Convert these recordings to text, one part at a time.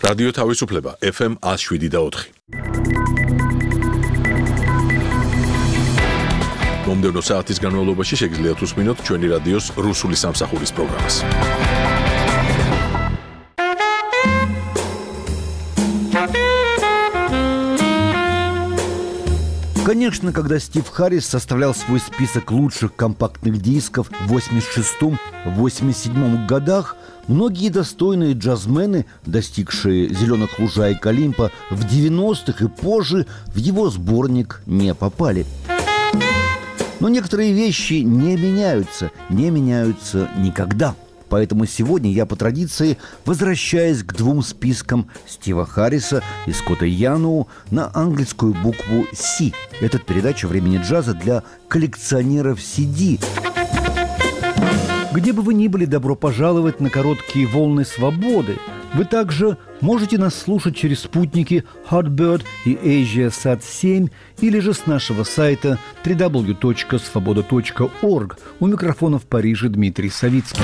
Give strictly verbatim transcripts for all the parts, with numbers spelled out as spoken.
რადიო თავისუფლება ეფ ემ one oh seven და four. მომდევნო საათის განმავლობაში შეგიძლიათ უსმინოთ ჩვენი რადიოს რუსული სამსახურის პროგრამას. Конечно, когда Стив Харрис составлял свой список лучших компактных дисков в восемьдесят шестом — восемьдесят седьмом годах, многие достойные джазмены, достигшие зеленых лужаек Олимпа в девяностых и позже, в его сборник не попали. Но некоторые вещи не меняются, не меняются никогда. Поэтому сегодня я по традиции возвращаюсь к двум спискам Стива Харриса и Скотта Яноу на английскую букву «Си». Это передача «Времени джаза» для коллекционеров си ди. Где бы вы ни были, добро пожаловать на короткие волны свободы. Вы также можете нас слушать через спутники Hotbird и AsiaSat семь или же с нашего сайта дабл ю дабл ю дабл ю точка свобода точка орг. У микрофона в Париже Дмитрий Савицкий.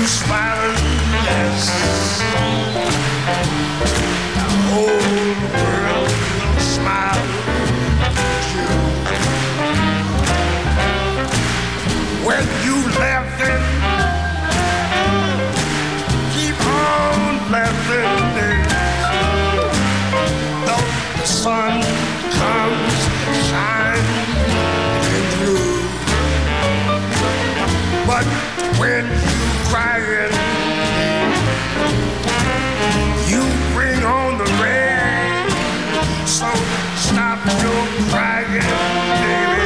smiling, yes. The whole world will smile too. When you laughing, keep on laughing. Though the sun comes shining through, but when you crying, you bring on the rain. So stop your crying, baby.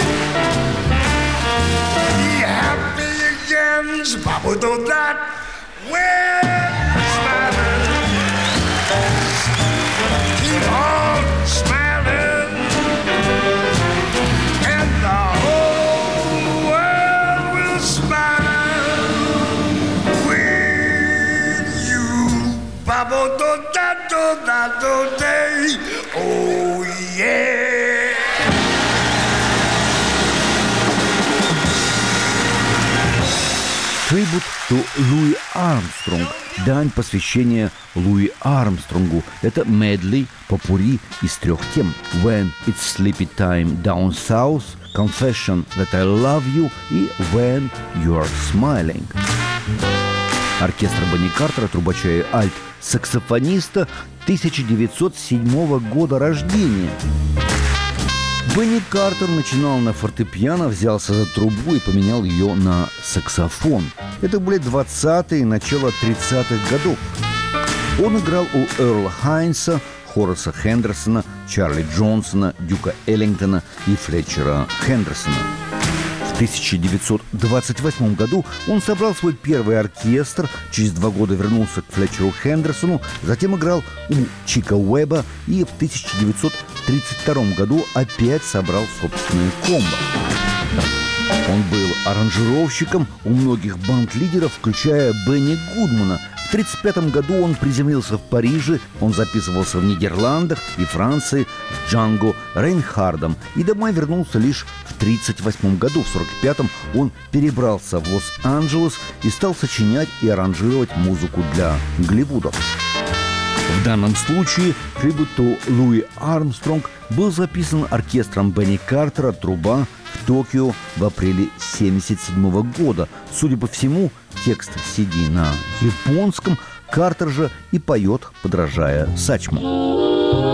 Be happy again, Papa, do that. When smiling, keep on smiling, and the whole world will smile with you. Papa, do that, do that, do day. Oh yeah. Трибут to Луи Армстронг. Дань посвящения Луи Армстронгу. Это медлей, попурри из трех тем. When it's sleepy time down south, Confession that I love you и When you're smiling. Оркестр Бенни Картера, трубача и альт-саксофониста тысяча девятьсот седьмого года рождения. Бенни Картер начинал на фортепиано, взялся за трубу и поменял ее на саксофон. Это были двадцатые, начало тридцатых годов. Он играл у Эрла Хайнса, Хораса Хендерсона, Чарли Джонсона, Дюка Эллингтона и Флетчера Хендерсона. В тысяча девятьсот двадцать восьмом году он собрал свой первый оркестр, через два года вернулся к Флетчеру Хендерсону, затем играл у Чика Уэбба и в тысяча девятьсот тридцать втором году опять собрал собственное комбо. Он был аранжировщиком у многих банд-лидеров, включая Бенни Гудмана. В тридцать пятом году он приземлился в Париже, он записывался в Нидерландах и Франции с Джанго Рейнхардом и домой вернулся лишь в тридцать восьмом году. В сорок пятом он перебрался в Лос-Анджелес и стал сочинять и аранжировать музыку для Голливуда. В данном случае трибут to Луи Армстронг был записан оркестром Бенни Картера «Труба» в Токио в апреле семьдесят седьмого года. Судя по всему, текст си ди на японском, Картер же и поет, подражая Сачму.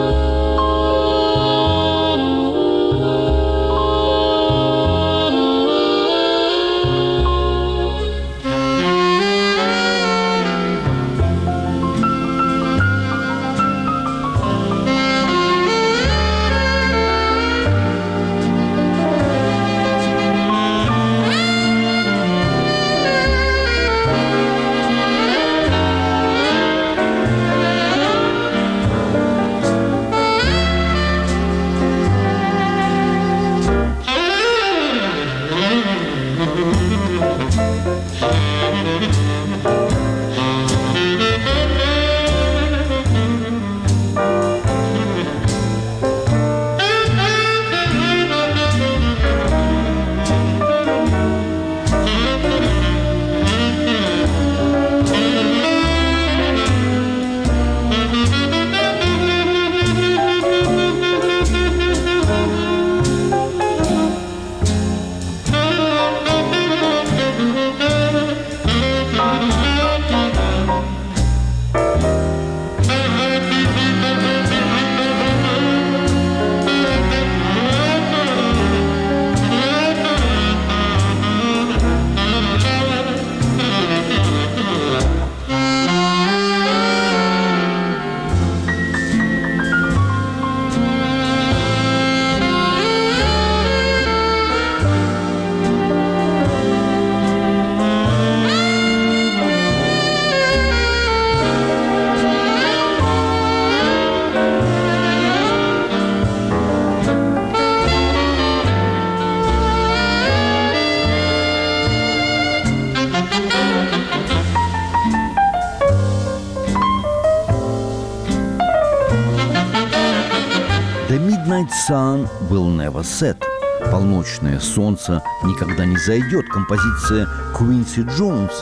The midnight sun will never set. Полночное солнце никогда не зайдет. Композиция Квинси Джонса.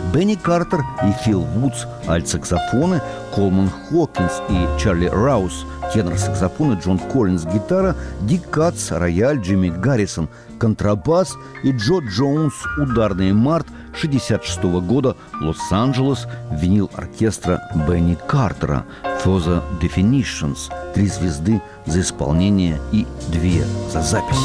Бенни Картер и Фил Вудс – альт-саксофоны, Колман Хокинс и Чарли Раус – тенор-саксофоны, Джон Коллинз – гитара, Дик Катс – рояль, Джимми Гаррисон – контрабас и Джо Джонс – ударный. Март шестьдесят шестого года, Лос-Анджелес, винил оркестра Бенни Картера «For the Definitions» – три звезды за исполнение и две за запись.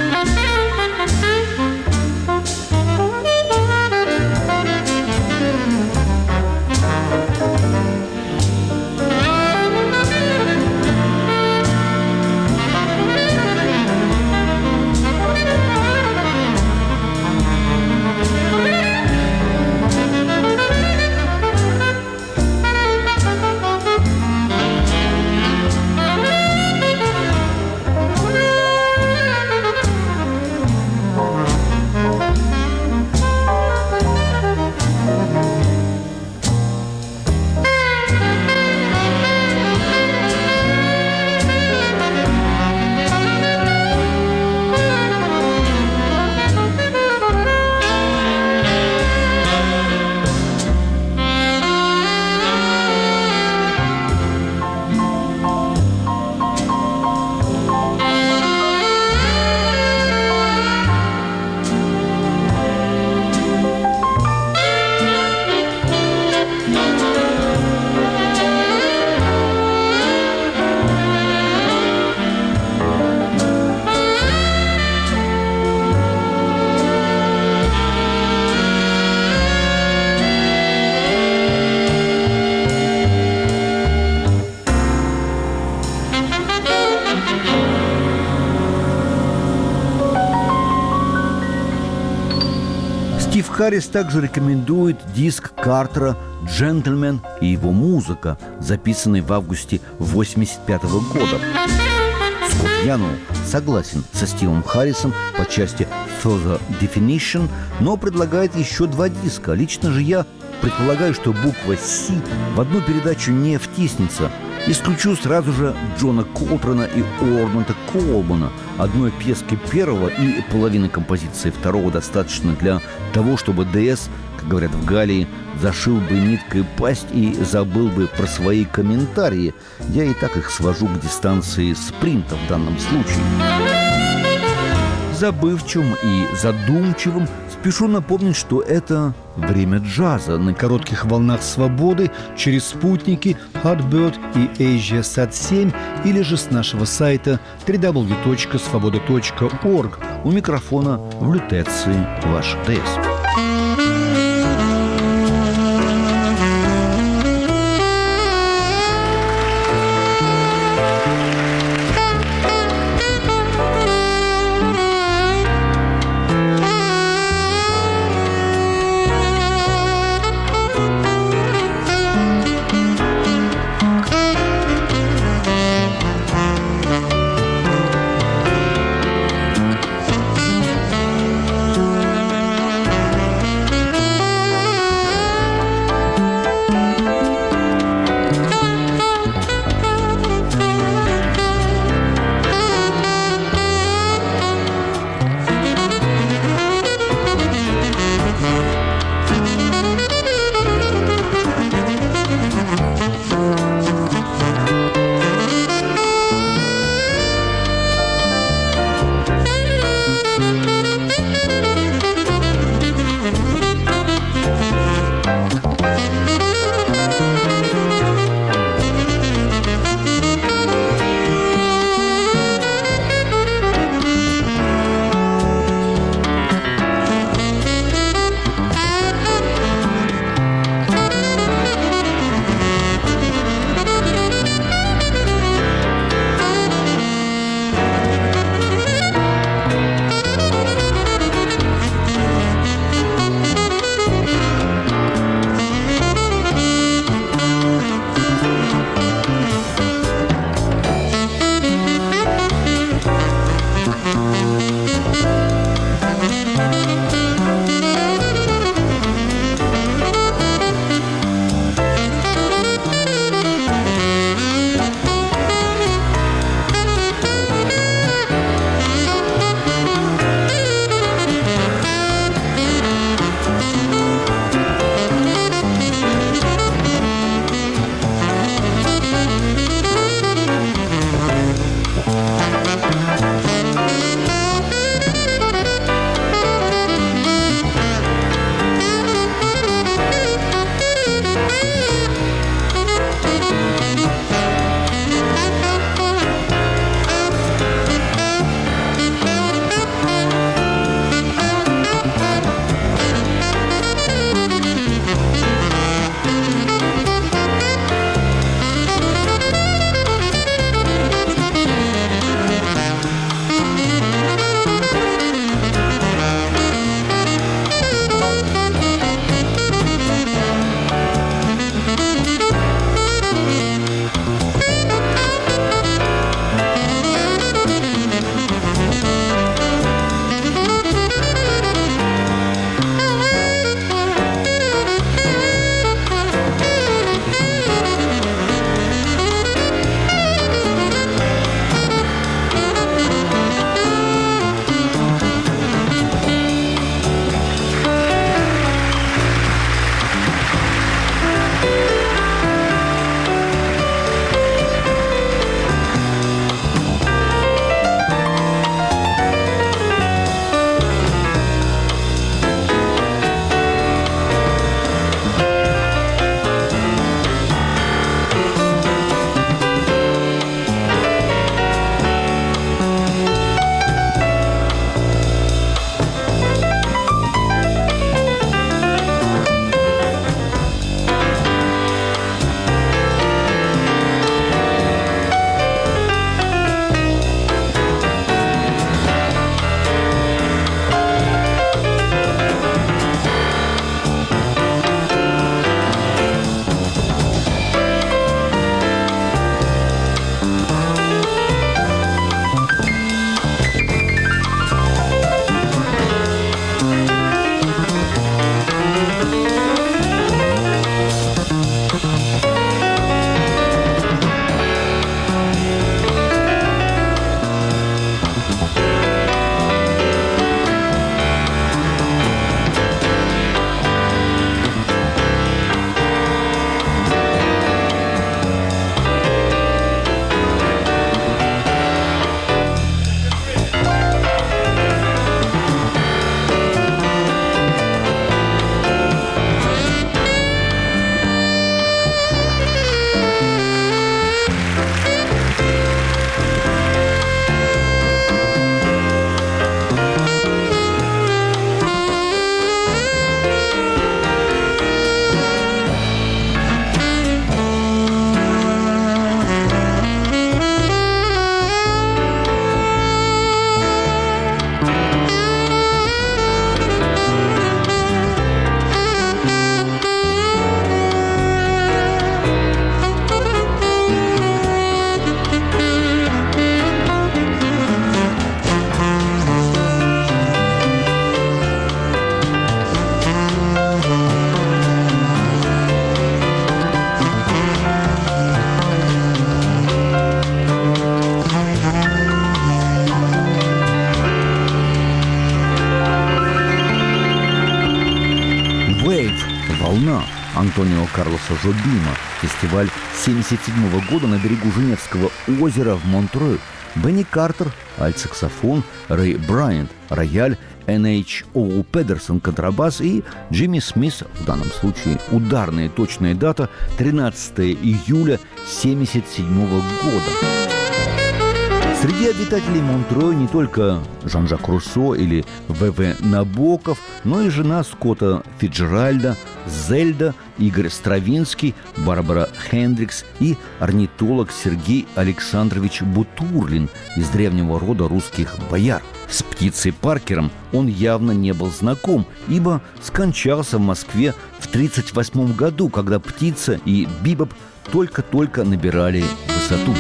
Стив Харрис также рекомендует диск Картера «Джентльмен и его музыка», записанный в августе восемьдесят пятого года. Скотт Янул согласен со Стивом Харрисом по части «For the Definition», но предлагает еще два диска. Лично же я предполагаю, что буква «Си» в одну передачу не втиснется. Исключу сразу же Джона Колтрана и Ормонта Колмана. Одной пьески первого и половины композиции второго достаточно для того, чтобы ДС, как говорят в Галлии, зашил бы ниткой пасть и забыл бы про свои комментарии. Я и так их свожу к дистанции спринта в данном случае. Забывчивым и задумчивым спешу напомнить, что это время джаза на коротких волнах свободы через спутники Hotbird и Asia Sat семь или же с нашего сайта дабл ю дабл ю дабл ю точка свобода точка орг. У микрофона в лютеции ваш ДС. Антонио Карлоса Жобима, фестиваль семьдесят седьмого года на берегу Женевского озера в Монтрeux, Бенни Картер, альт-саксофон, Рэй Брайант, рояль, Эн Эйч Оу Педерсон, контрабас и Джимми Смит, в данном случае ударная и точная дата тринадцатого июля семьдесят седьмого года. Среди обитателей Монтрeux не только Жан-Жак Руссо или В В Набоков, но и жена Скотта Фицджеральда, Зельда, Игорь Стравинский, Барбара Хендрикс и орнитолог Сергей Александрович Бутурлин из древнего рода русских бояр. С птицей Паркером он явно не был знаком, ибо скончался в Москве в тридцать восьмом году, когда птица и бибоп только-только набирали высоту.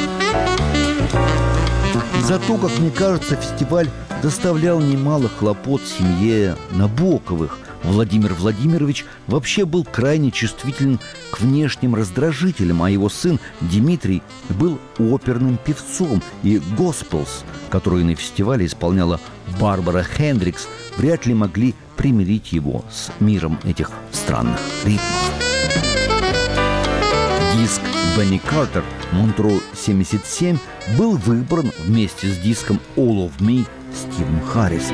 Зато, как мне кажется, фестиваль доставлял немало хлопот семье Набоковых. Владимир Владимирович вообще был крайне чувствителен к внешним раздражителям, а его сын Дмитрий был оперным певцом, и «Госпелс», которые на фестивале исполняла Барбара Хендрикс, вряд ли могли примирить его с миром этих странных ритмов. Диск Бенни Картер «Монтрeux семьдесят семь» был выбран вместе с диском «All of Me» Стивом Харрисом.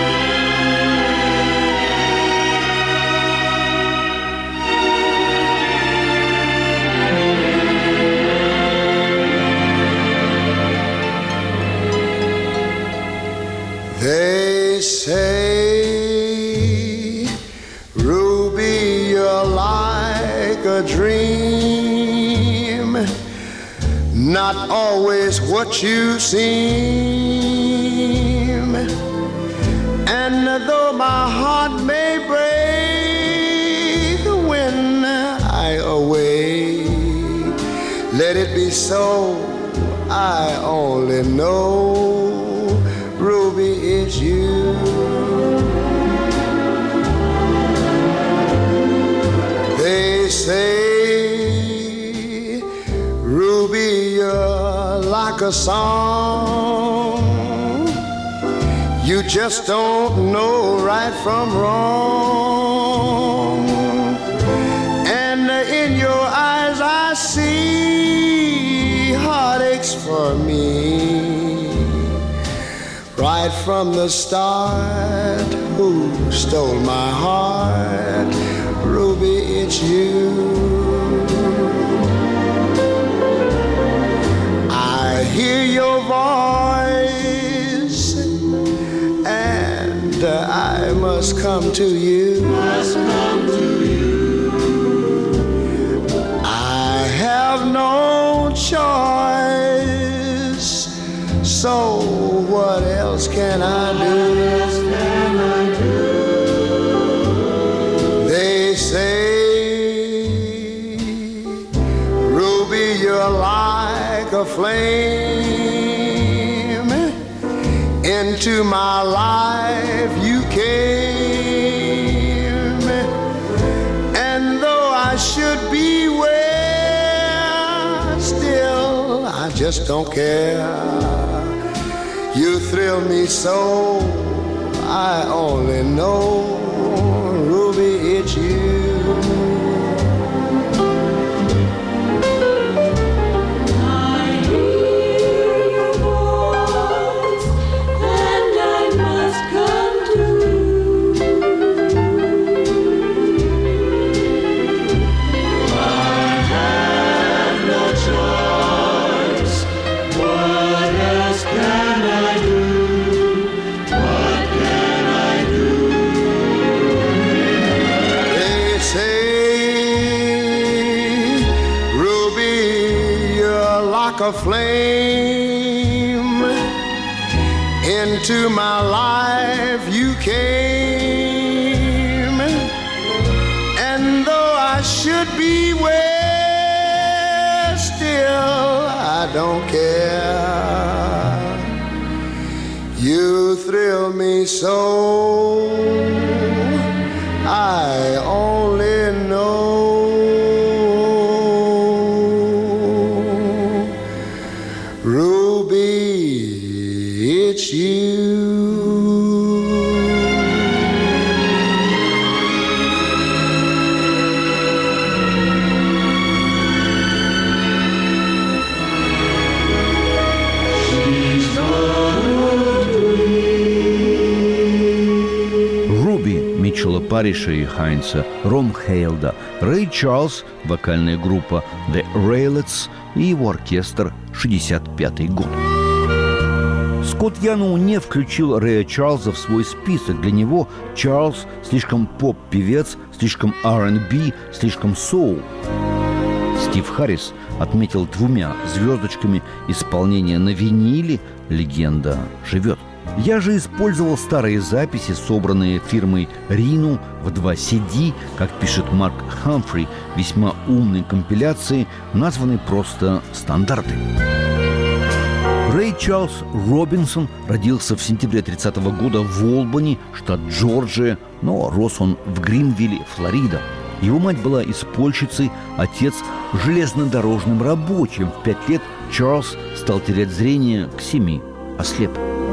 They say, Ruby, you're like a dream, not always what you seem. And though my heart may break when I awake, let it be so, I only know, Ruby, it's you. They say, Ruby, you're like a song, you just don't know right from wrong. And in your eyes I see heartaches for me. Right from the start, who stole my heart? Ruby, it's you. I hear your voice, and I must come to you. Must come to you. I have no choice, so what else can I do? They say, Ruby, you're like a flame. Into my life you came, and though I should beware, still I just don't care. You thrill me so, I only know, Ruby, it's you. I hear your voice, and I must come to you. I have no choice. What else can I do? What can I do? They say, Ruby, you're like a flame. Into my life you came, and though I should beware, still I don't care. You thrill me so, I only know, Ruby, it's you. Парриша и Хайнца Ромхейлда, Рэй Чарльз, вокальная группа The Raelettes и его оркестр шестьдесят пятый год. Скотт Янноу не включил Рэя Чарльза в свой список. Для него Чарльз слишком поп-певец, слишком ар энд би, слишком соул. Стив Харрис отметил двумя звездочками исполнение на виниле «Легенда живет». Я же использовал старые записи, собранные фирмой Rhino в два си ди, как пишет Марк Хамфри, весьма умной компиляции, названной просто «Стандарты». Рэй Чарльз Робинсон родился в сентябре тридцатого года в Олбани, штат Джорджия, но рос он в Гринвилле, Флорида. Его мать была испольщицей, отец – железнодорожным рабочим. В пять лет Чарльз стал терять зрение, к семи ослеп.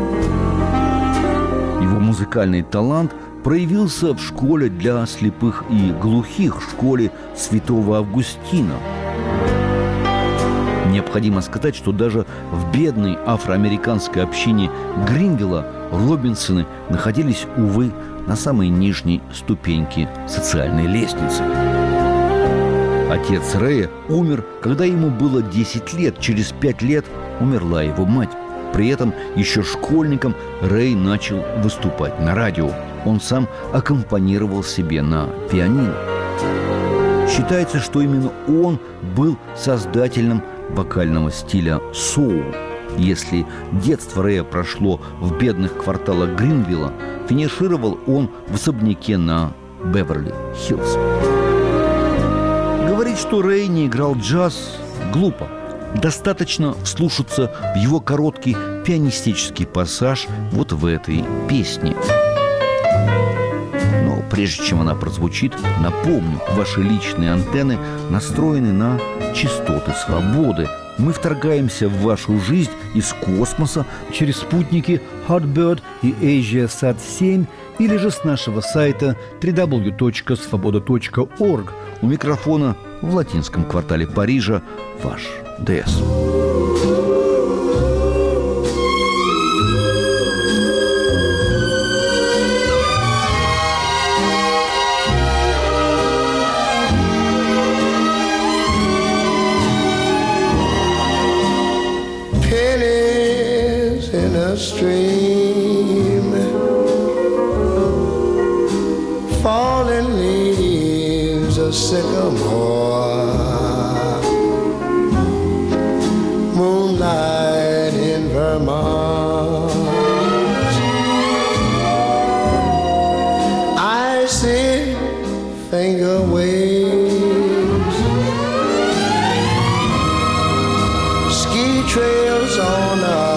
Его музыкальный талант проявился в школе для слепых и глухих, в школе Святого Августина. Необходимо сказать, что даже в бедной афроамериканской общине Гринвилла Робинсоны находились, увы, на самой нижней ступеньке социальной лестницы. Отец Рэя умер, когда ему было десять лет. Через пять лет умерла его мать. При этом еще школьником Рэй начал выступать на радио. Он сам аккомпанировал себе на пианино. Считается, что именно он был создателем вокального стиля соул. Если детство Рэя прошло в бедных кварталах Гринвилла, финишировал он в особняке на Беверли-Хиллз. Говорить, что Рэй не играл джаз, глупо. Достаточно вслушаться в его короткий пианистический пассаж вот в этой песне. Но прежде чем она прозвучит, напомню, ваши личные антенны настроены на частоты свободы. Мы вторгаемся в вашу жизнь из космоса через спутники Hotbird и AsiaSat семь или же с нашего сайта дабл ю дабл ю дабл ю точка свобода точка орг. У микрофона в латинском квартале Парижа ваш ДС. Stream, falling leaves of sycamore, moonlight in Vermont. I see finger waves, ski trails on a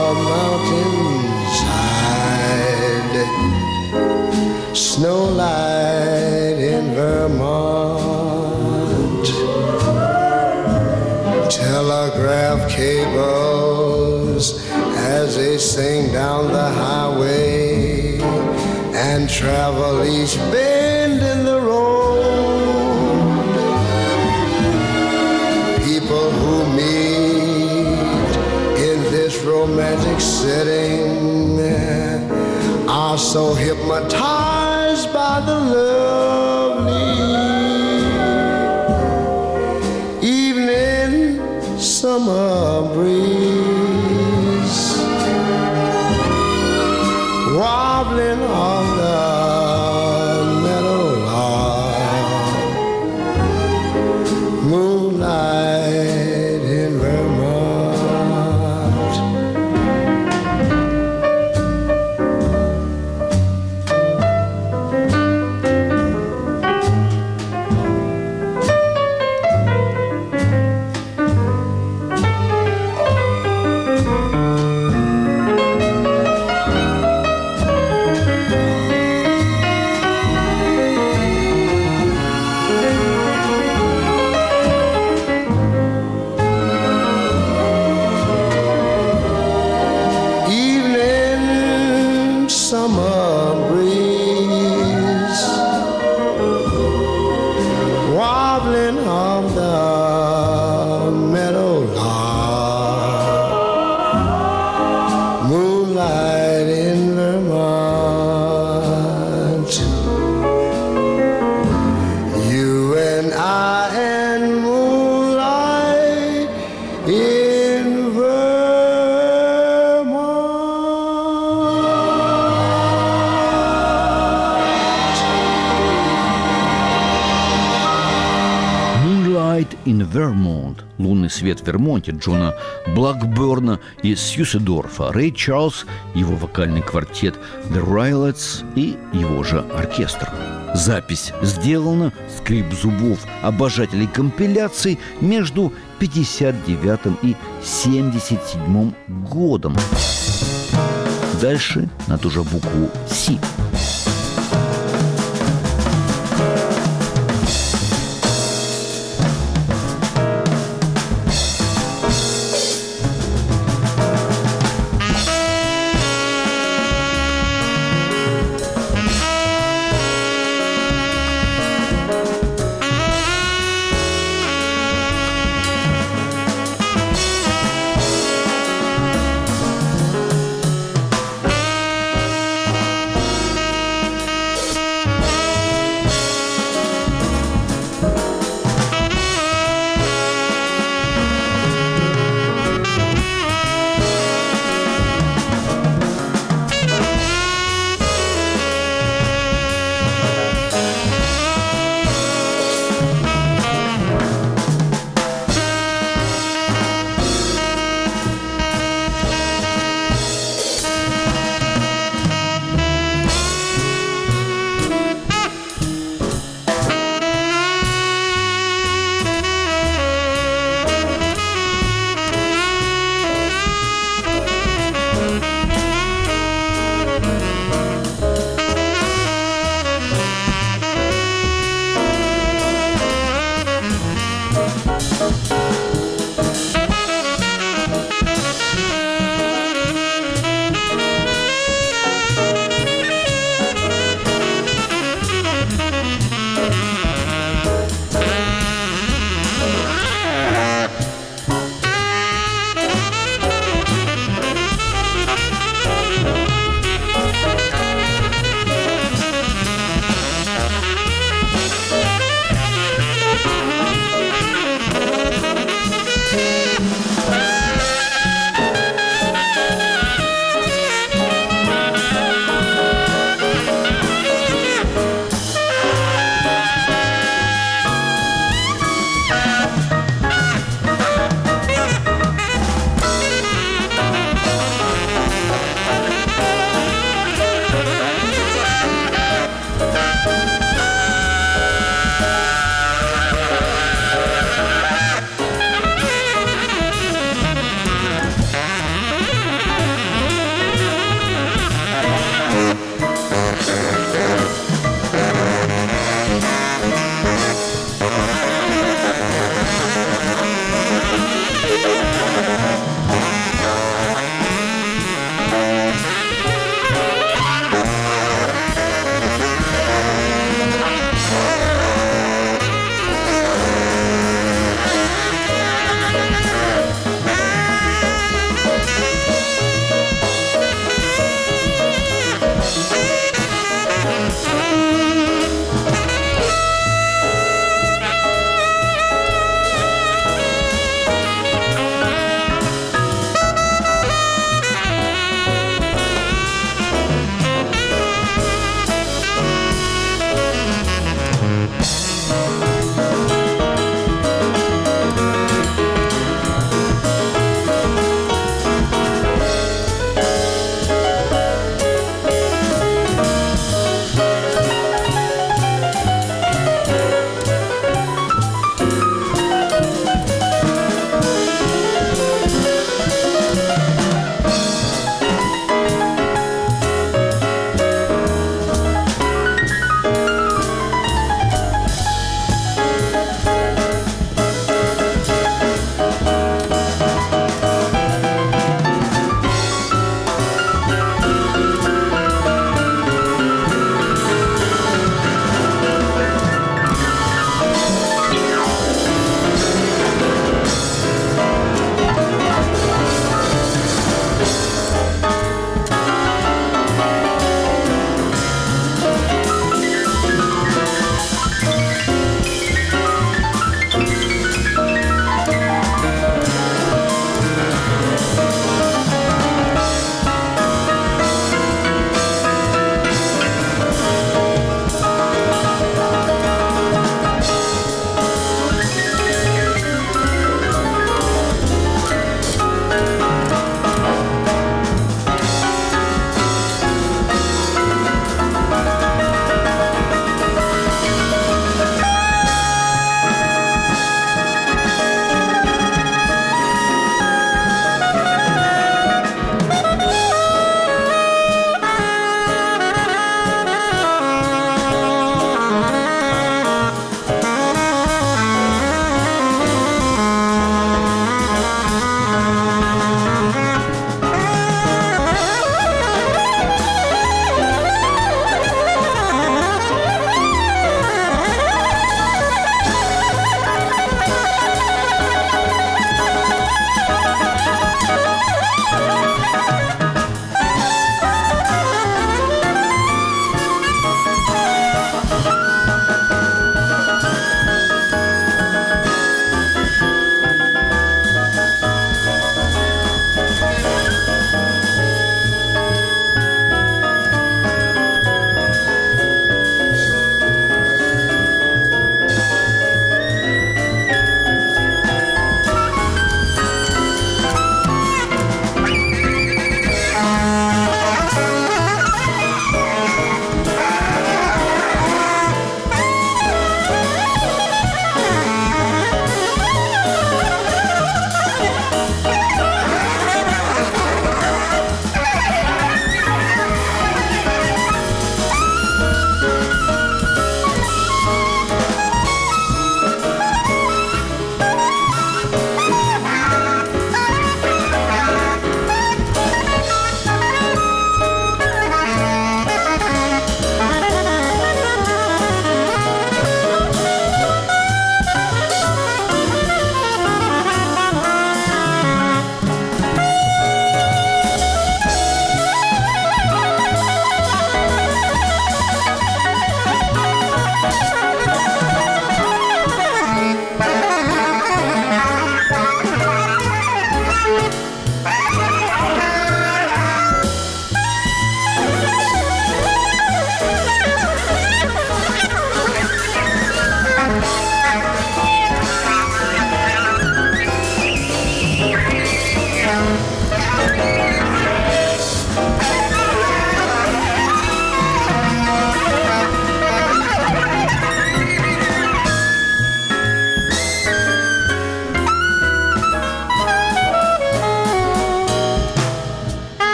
snow light in Vermont, telegraph cables as they sing down the highway and travel each bend in the road. People who meet in this romantic setting are so hypnotized by the lovely evening summer breeze wobbling on the meadowlark, moonlight in Vermont. in Vermont», «Лунный свет в Вермонте» Джона Блэкберна и Сьюседорфа, Рэй Чарльз, его вокальный квартет The Rylets и его же оркестр. Запись сделана, скрип зубов обожателей компиляций, между пятьдесят девятым и семьдесят седьмым годом. Дальше на ту же букву «Си».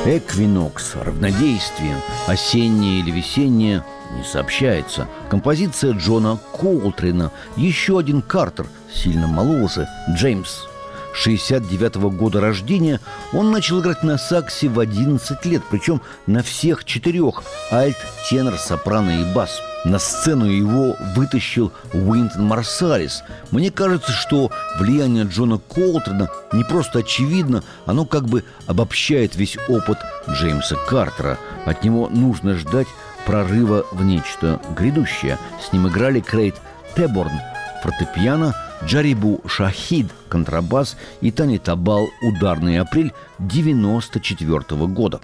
Эквинокс, равнодействие, осеннее или весеннее не сообщается. Композиция Джона Колтрина, еще один Картер, сильно моложе, Джеймс. шестьдесят девятого года рождения, он начал играть на саксе в одиннадцать лет, причем на всех четырех – альт, тенор, сопрано и бас. На сцену его вытащил Уинтон Марсалис. Мне кажется, что влияние Джона Колтрина не просто очевидно, оно как бы обобщает весь опыт Джеймса Картера. От него нужно ждать прорыва в нечто грядущее. С ним играли Крейг Теборн – фортепиано, Джарибу Шахид – контрабас и Тани Табал – ударный апрель девяносто четвёртого года.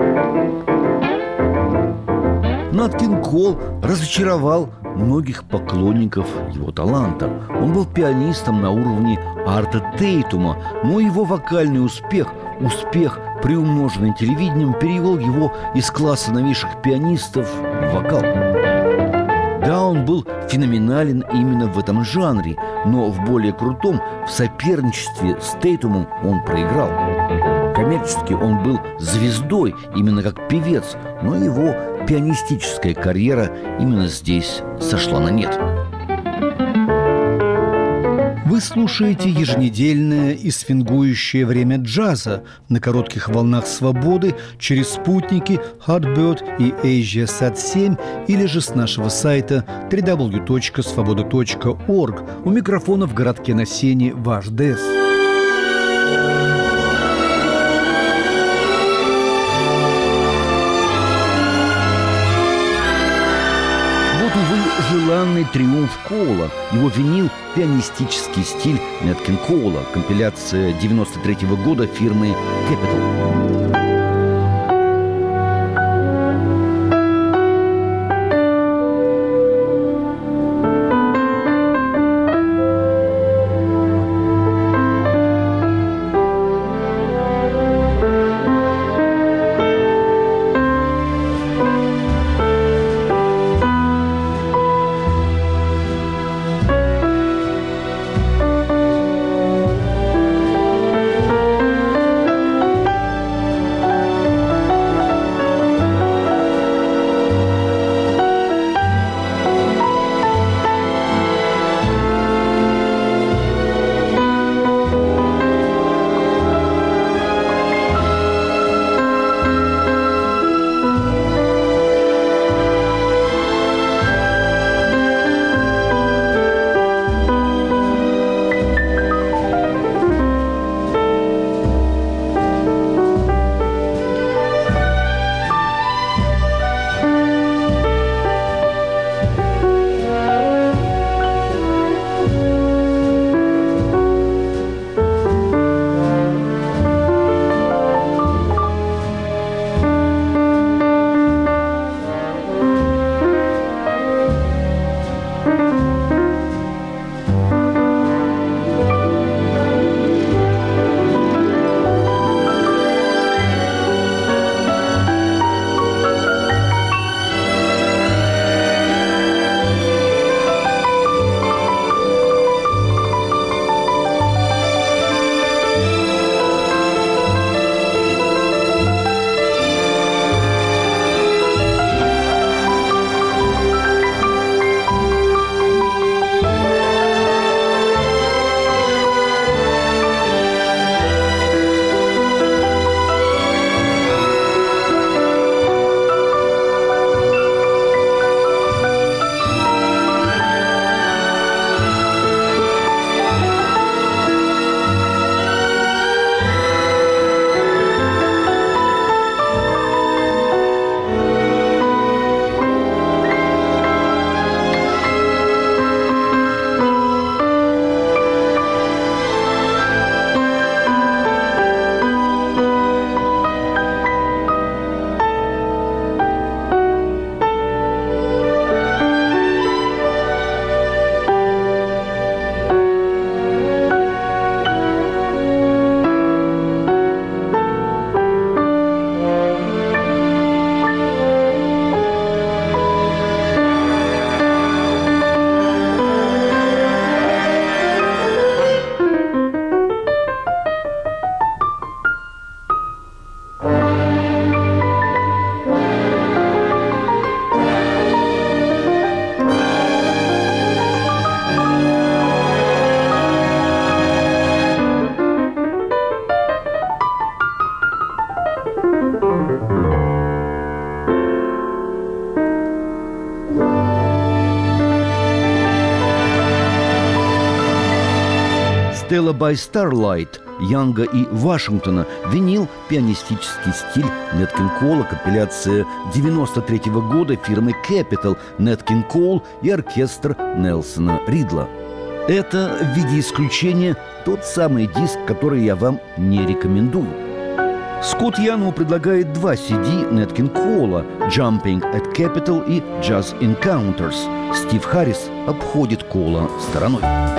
Нат Кинг Кол разочаровал многих поклонников его таланта. Он был пианистом на уровне Арта Тейтума, но его вокальный успех, успех, приумноженный телевидением, перевел его из класса новейших пианистов в вокал. Да, он был феноменален именно в этом жанре, но в более крутом, в соперничестве с Тейтумом он проиграл. Коммерчески он был звездой именно как певец, но его пианистическая карьера именно здесь сошла на нет. Вы слушаете еженедельное и свингующее время джаза на коротких волнах свободы через спутники Hotbird и AsiaSat семь или же с нашего сайта дабл ю дабл ю дабл ю точка свобода точка орг. У микрофона в городке на Сене ваш Дэс. Увы, желанный триумф Коула, его винил пианистический стиль Нэт Кинг Коула, компиляция девяносто третьего года фирмы Capitol. Stella by Starlight Янга и Вашингтона, винил пианистический стиль Нэт Кинг Кола, компиляция девяносто третьего года фирмы Capitol, Нэт Кинг Кол и оркестр Нельсона Ридла. Это, в виде исключения, тот самый диск, который я вам не рекомендую. Скотт Яну предлагает два си ди Нэт Кинг Кола «Jumping at Capitol» и «Jazz Encounters». Стив Харрис обходит Кола стороной.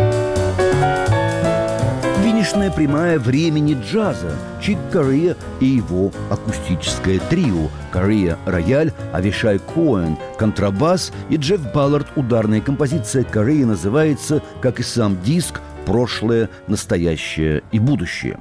Финишная прямая времени джаза. Чик Кория и его акустическое трио. Кория – рояль, Авишай Коэн – контрабас и Джефф Баллард – ударная композиция. Кория называется, как и сам диск, «Прошлое, настоящее и будущее».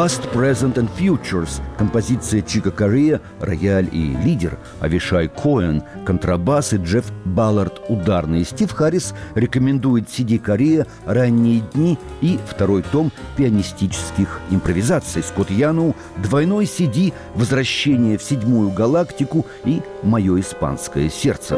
Past, Present and Futures, композиция Чика Корея, рояль и лидер, Авишай Коэн, контрабас и Джефф Баллард, ударный. Стив Харрис рекомендует си ди Корея «Ранние дни» и второй том пианистических импровизаций. Скотт Яноу двойной си ди «Возвращение в седьмую галактику» и «Мое испанское сердце».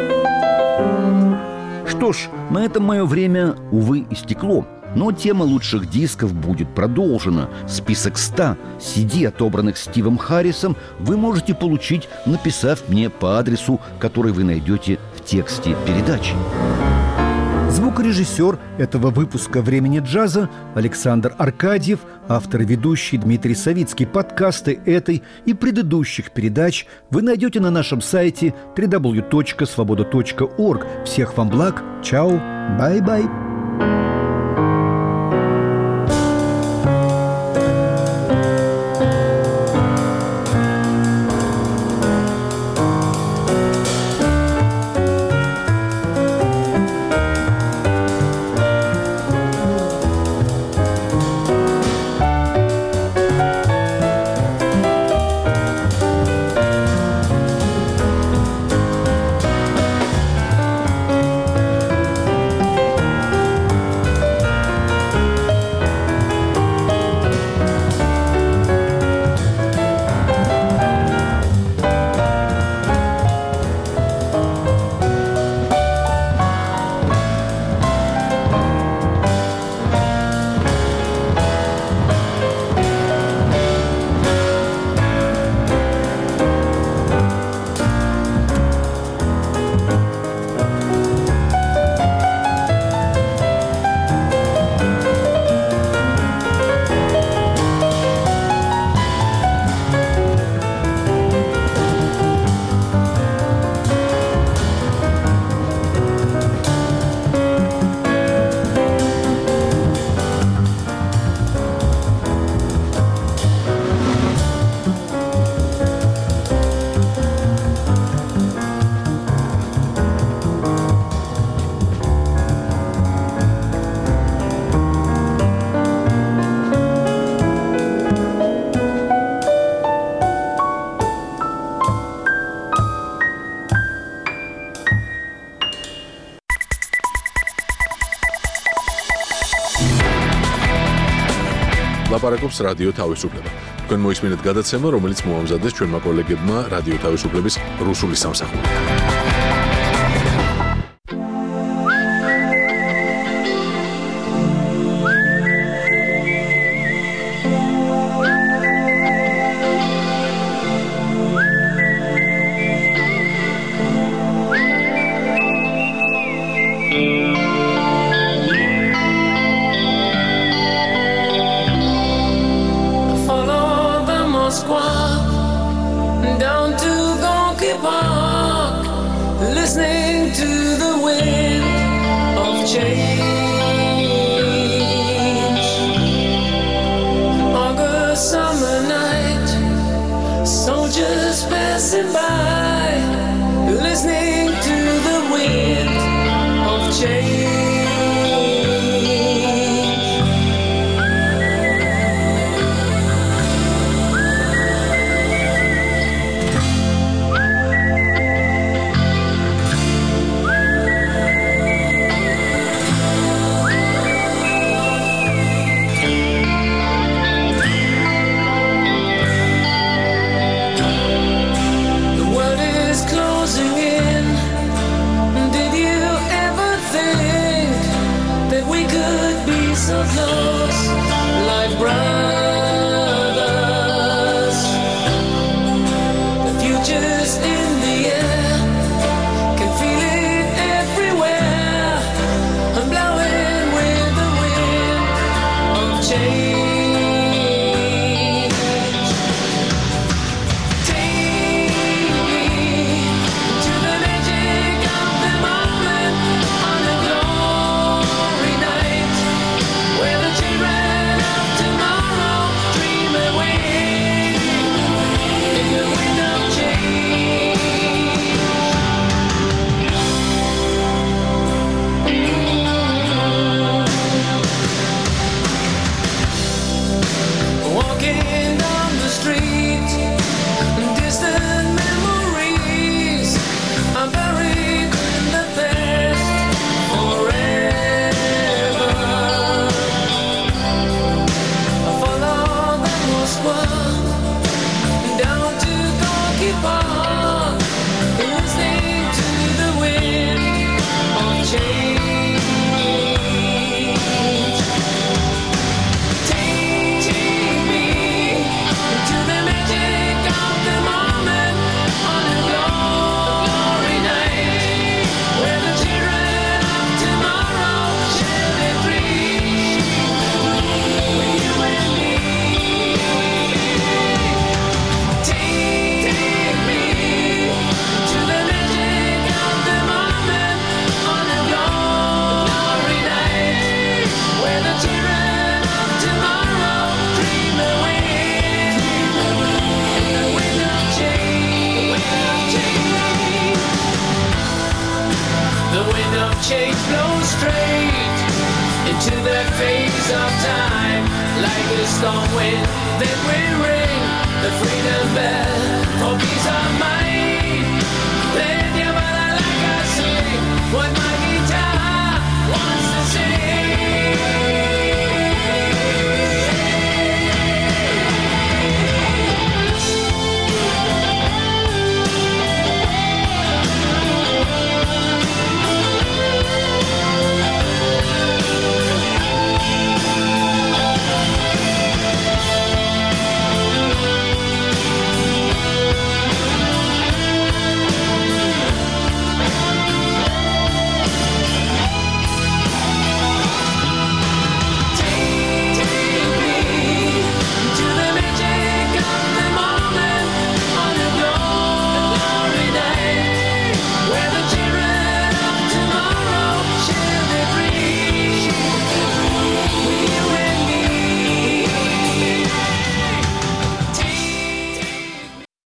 Что ж, на этом мое время, увы, истекло. Но тема лучших дисков будет продолжена. Список ста си ди, отобранных Стивом Харрисом, вы можете получить, написав мне по адресу, который вы найдете в тексте передачи. Звукорежиссер этого выпуска «Времени джаза» Александр Аркадьев, автор и ведущий Дмитрий Савицкий. Подкасты этой и предыдущих передач вы найдете на нашем сайте дабл ю дабл ю дабл ю точка свобода точка орг. Всех вам благ. Чао. Бай-бай. ლაპარაკობს რადიო თავისუფლება. თქვენ მოისმინეთ გადაცემა, რომელიც მოამზადეს ჩვენმა კოლეგებმა რადიო თავისუფლების რუსული სამსახურიდან. Down to Gonky Park, listening to the wind of change. August summer night, soldiers passing by, listening to the wind of change. So close, like brothers. The future's in the air, can feel it everywhere. I'm blowing with the wind of change. Take me to the magic of the moment on a glory night, where the children of tomorrow dream away in the wind of change. upon, listening to the wind of change. Take me into the magic of the moment on a glory night, where the children of tomorrow share their dreams with you and me. Take me to the magic of the moment on a glory night, where the children of tomorrow dream away in the wind of change. The wind of change blows straight into that phase of time, like a storm wind that will ring the freedom bell